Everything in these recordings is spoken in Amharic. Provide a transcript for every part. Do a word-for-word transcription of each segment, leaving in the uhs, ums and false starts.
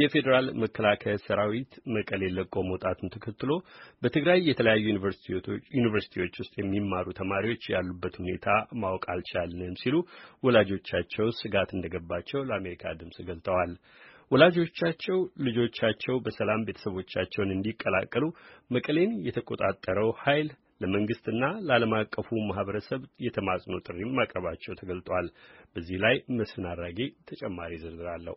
የፌዴራል መከላከያ ሰራዊት መቀሌ ለቆ መውጣቱን ተከትሎ በትግራይ የተለያዩ ዩኒቨርሲቲዎች ውስጥ የሚማሩ ተማሪዎች ያሉበት ሁኔታ ማወቅ አልቻልንም ሲሉ ወላጆቻቸው ስጋት እንደገባቸው ለአሜሪካ ድምጽ ገልጠዋል። ወላጆቻቸው ልጆቻቸው በሰላም ቤተሰቦቻቸውን እንዲቀላቀሉ መቀሌን የተቆጣጠረው ኃይል ለመንግስትና ለዓለም አቀፉ ማህበረሰብ የተማጽኖ ጥሪም ማቅረባቸው ተገልጧል። በዚህ ላይ መስፍን አራጌ ተጨማሪ ዝርዝር አለው።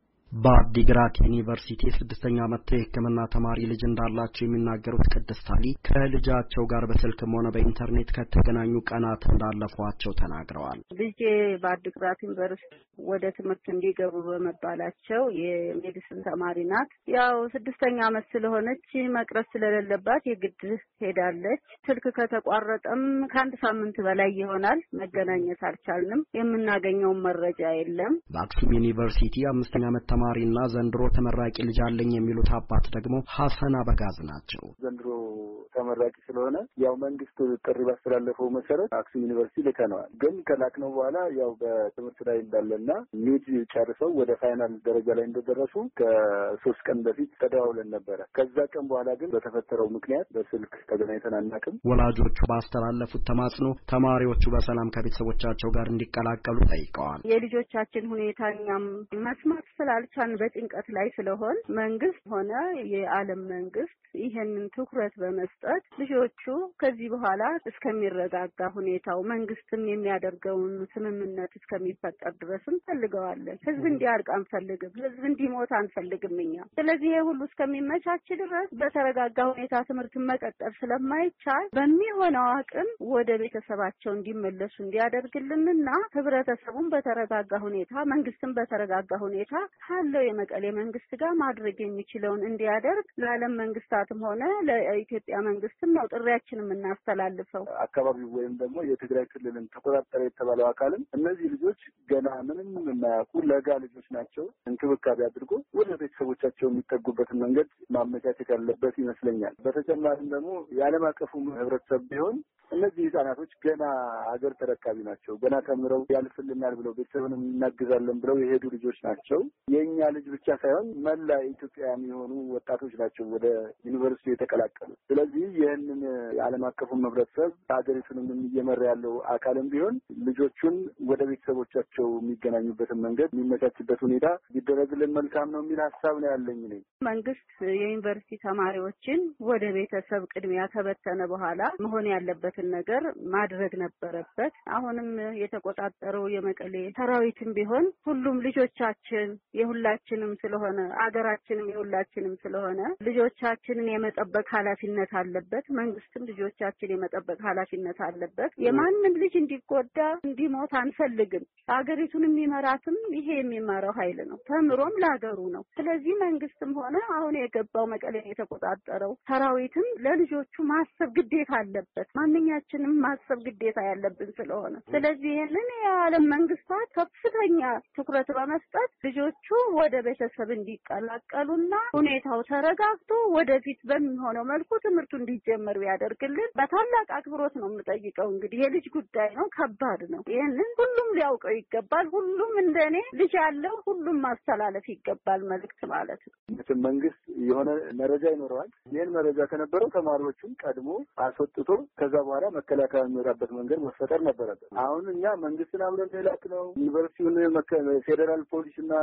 በአዲግራት ዩኒቨርሲቲ ስድስተኛ ዓመት የሕክምና ተማሪ ልጅ እንዳላቸው የሚናገሩት ቅድስት አሊ ከልጃቸው ጋር በስልክም ሆነ በኢንተርኔት ከተገናኙ ቀናት እንዳለፏቸው ተናግረዋል። ልጄ በአዲግራት ዩኒቨርሲቲ ወደ ትምህርት እንዲገቡ በመባላቸው የሜዲሲን ተማሪ ናት። ያው ስድስተኛ ዓመት ስለሆነች መቅረት ስለሌለባት የግድ ሄዳለች። ስልክ ከተቋረጠም ከአንድ ሳምንት በላይ ይሆናል። መገናኘት አልቻልንም። የምናገኘው መረጃ የለም። በአክሱም ዩኒቨርሲቲ አምስተኛ ዓመት ተማሪና ዘንድሮ ተመራቂ ልጅ አለኝ የሚሉት አባት ደግሞ ሐሰን አበጋዝ ናቸው። ዘንድሮ ተመራቂ ስለሆነ ያው መንግስት ጥሪ ባስተላለፈው መሰረት አክሱም ዩኒቨርሲቲ ልከነዋል። ግን ከላክነው በኋላ ያው በትምህርት ላይ እንዳለና ሚድ ጨርሰው ወደ ፋይናል ደረጃ ላይ እንደደረሱ ከሶስት ቀን በፊት ተደዋውለን ነበረ። ከዛ ቀን በኋላ ግን በተፈጠረው ምክንያት በስልክ ተገናኝተን አናውቅም። ወላጆቹ ባስተላለፉት ተማጽኖ ተማሪዎቹ በሰላም ከቤተሰቦቻቸው ጋር እንዲቀላቀሉ ጠይቀዋል። የልጆቻችን ሁኔታ እኛም መስማት ስላልቻልን በጭንቀት ላይ ስለሆን መንግስት ሆነ የዓለም መንግስት ይሄንን ትኩረት በመስጠት ልጆቹ ከዚህ በኋላ እስከሚረጋጋ ሁኔታው መንግስትም የሚያደርገውን ስምምነት እስከሚፈጠር ድረስ እንፈልገዋለን። ህዝብ እንዲያርቅ አንፈልግም። ህዝብ እንዲሞት አንፈልግም እኛ። ስለዚህ ይሄ ሁሉ እስከሚመቻች ድረስ በተረጋጋ ሁኔታ ትምህርትን መቀጠል ስለማይቻል በሚሆነው አቅም ወደ ቤተሰባቸው እንዲመለሱ እንዲያደርግልንና ህብረተሰቡን በተረጋጋ ሁኔታ መንግስትም በተረጋጋ ሁኔታ ካለው የመቀሌ መንግስት ጋር ማድረግ የሚችለውን እንዲያደርግ ለዓለም መንግስታትም ሆነ ለኢትዮጵያ መንግስትም ነው ጥሪያችንን የምናስተላልፈው። አካባቢው ወይም ደግሞ የትግራይ ክልልን ተቆጣጠረ የተባለው አካልም እነዚህ ልጆች ገና ምንም የማያውቁ ለጋ ልጆች ናቸው፣ እንክብካቤ አድርጎ ወደ ቤተሰቦቻቸው የሚጠጉበትን መንገድ ማመቻቸት ያለበት ይመስለኛል። በተጨማሪም ደግሞ የዓለም አቀፉ ህብረተሰብ ቢሆን እነዚህ ህጻናቶች ገና ሀገር ተረካቢ ናቸው። ገና ተምረው ያልፍልናል ብለው ቤተሰብንም እናግዛለን ብለው የሄዱ ልጆች ናቸው። የእኛ ልጅ ብቻ ሳይሆን መላ ኢትዮጵያውያን የሆኑ ወጣቶች ናቸው ወደ ዩኒቨርሲቲ የተቀላቀሉ። ስለዚህ ይህንን የዓለም አቀፉን ህብረተሰብ ሀገሪቱንም እየመራ ያለው አካልም ቢሆን ልጆቹን ወደ ቤተሰቦቻቸው የሚገናኙበትን መንገድ የሚመቻችበት ሁኔታ ቢደረግልን መልካም ነው የሚል ሀሳብ ነው ያለኝ። ነኝ መንግስት የዩኒቨርሲቲ ተማሪዎችን ወደ ቤተሰብ ቅድሚያ ከበተነ በኋላ መሆን ያለበት ነገር ማድረግ ነበረበት። አሁንም የተቆጣጠረው የመቀሌ ሰራዊትም ቢሆን ሁሉም ልጆቻችን የሁላችንም ስለሆነ አገራችንም የሁላችንም ስለሆነ ልጆቻችንን የመጠበቅ ኃላፊነት አለበት። መንግስትም ልጆቻችን የመጠበቅ ኃላፊነት አለበት። የማንም ልጅ እንዲጎዳ እንዲሞት አንፈልግም። አገሪቱን የሚመራትም ይሄ የሚመራው ኃይል ነው። ተምሮም ለሀገሩ ነው። ስለዚህ መንግስትም ሆነ አሁን የገባው መቀሌ የተቆጣጠረው ሰራዊትም ለልጆቹ ማሰብ ግዴታ አለበት። ማንኛችንም ማሰብ ግዴታ ያለብን ስለሆነ ስለዚህ ይሄንን የዓለም መንግስታት ከፍተኛ ትኩረት በመስጠት ልጆቹ ወደ ቤተሰብ እንዲቀላቀሉና ሁኔታው ተረጋግቶ ወደፊት በሚሆነው መልኩ ትምህርቱ እንዲጀመር ያደርግልን በታላቅ አክብሮት ነው የምጠይቀው። እንግዲህ የልጅ ጉዳይ ነው፣ ከባድ ነው። ይሄንን ሁሉም ሊያውቀው ይገባል። ሁሉም እንደኔ ልጅ ያለው ሁሉም ማስተላለፍ ይገባል መልእክት ማለት ነው። መንግስት የሆነ መረጃ ይኖረዋል። ይሄን መረጃ ከነበረው ተማሪዎቹን ቀድሞ አስወጥቶ ከዛ በኋላ መከላከያ የሚወጣበት መንገድ መፈጠር ነበረበት። አሁን እኛ መንግስትን አብረን ሌላክ ነው ዩኒቨርሲቲውን ፌዴራል ፖሊስና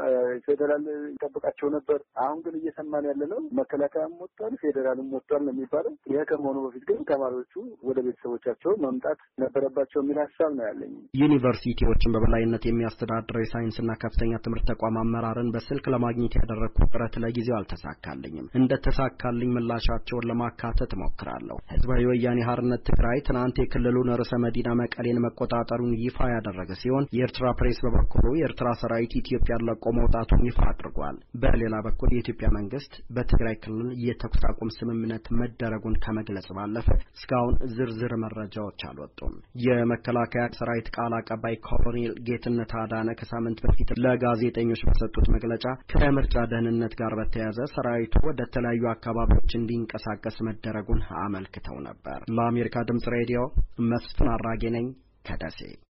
ፌዴራል ይጠብቃቸው ነበር። አሁን ግን እየሰማን ያለ ነው መከላከያም ወጥቷል፣ ፌዴራልም ወጥቷል ነው የሚባለው። ይሄ ከመሆኑ በፊት ግን ተማሪዎቹ ወደ ቤተሰቦቻቸው መምጣት ነበረባቸው የሚል ሀሳብ ነው ያለኝ። ዩኒቨርሲቲዎችን በበላይነት የሚያስተዳድረው የሳይንስና ከፍተኛ ትምህርት ተቋም አመራርን በስልክ ለማግኘት ያደረግኩት ጥረት ለጊዜው አልተሳካልኝም። እንደተሳካልኝ ምላሻቸውን ለማካተት እሞክራለሁ። ህዝባዊ ወያኔ ሓርነት ትግራይ ትናንት የክልሉን ርዕሰ መዲና መቀሌን መቆጣጠሩን ይፋ ያደረገ ሲሆን የኤርትራ ፕሬስ በበኩሉ የኤርትራ ሰራዊት ኢትዮጵያን ለቆ መውጣቱን ይፋ አድርጓል። በሌላ በኩል የኢትዮጵያ መንግስት በትግራይ ክልል የተኩስ አቁም ስምምነት መደረጉን ከመግለጽ ባለፈ እስካሁን ዝርዝር መረጃዎች አልወጡም። የመከላከያ ሰራዊት ቃል አቀባይ ኮሎኔል ጌትነት አዳነ ከሳምንት በፊት ለጋዜጠኞች በሰጡት መግለጫ ከምርጫ ደህንነት ጋር በተያያዘ ሰራዊቱ ወደ ተለያዩ አካባቢዎች እንዲንቀሳቀስ መደረጉን አመልክተው ነበር። ለአሜሪካ ድምጽ ሬዲዮ መስፍን አራጌ ነኝ ከደሴ።